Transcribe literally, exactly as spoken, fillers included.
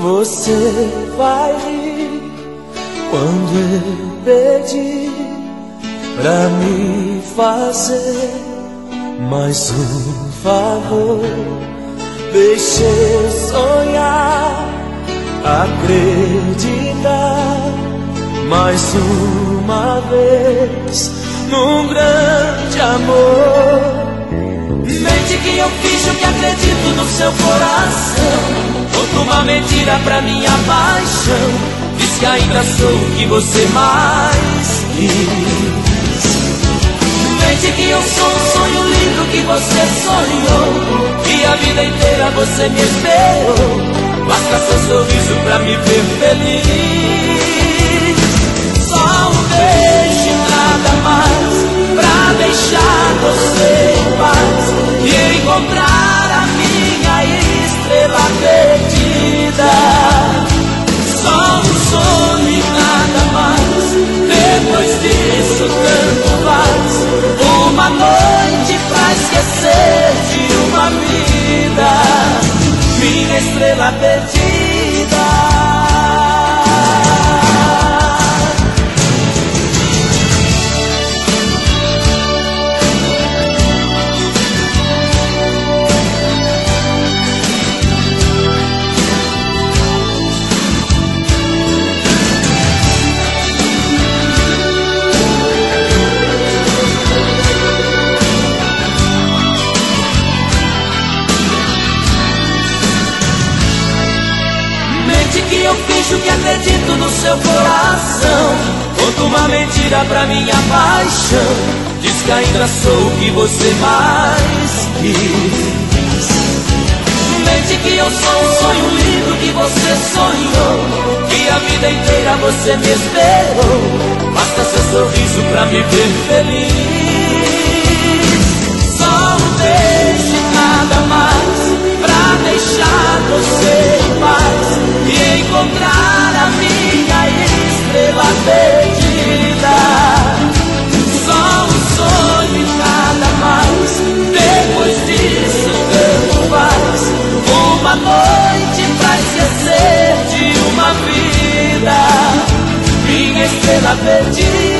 Você vai rir quando eu pedir pra me fazer mais um favor. Deixe eu sonhar, acreditar mais uma vez num grande amor. Mente que eu finjo que acredito no seu coração. Conta uma mentira pra minha paixão. Diz que ainda sou o que você mais quis. Mente que eu sou um sonho lindo que você sonhou, que a vida inteira você me esperou. Basta seu sorriso pra me ver feliz. Só um beijo e nada mais, pra deixar você em paz e encontrar a minha estrela perdida. Só um sonho e nada mais, depois disso tanto faz. Uma noite pra esquecer de uma vida, minha estrela perdida. Que eu finjo que acredito no seu coração. Conto uma mentira pra minha paixão. Diz que ainda sou o que você mais quis. Mente que eu sou um sonho lindo que você sonhou, que a vida inteira você me esperou. Basta seu sorriso pra me ver feliz. Só um beijo e nada mais, pra deixar você em paz e encontrar a minha estrela perdida. Só um sonho e nada mais, depois disso tanto faz. Uma noite pra esquecer de uma vida, minha estrela perdida.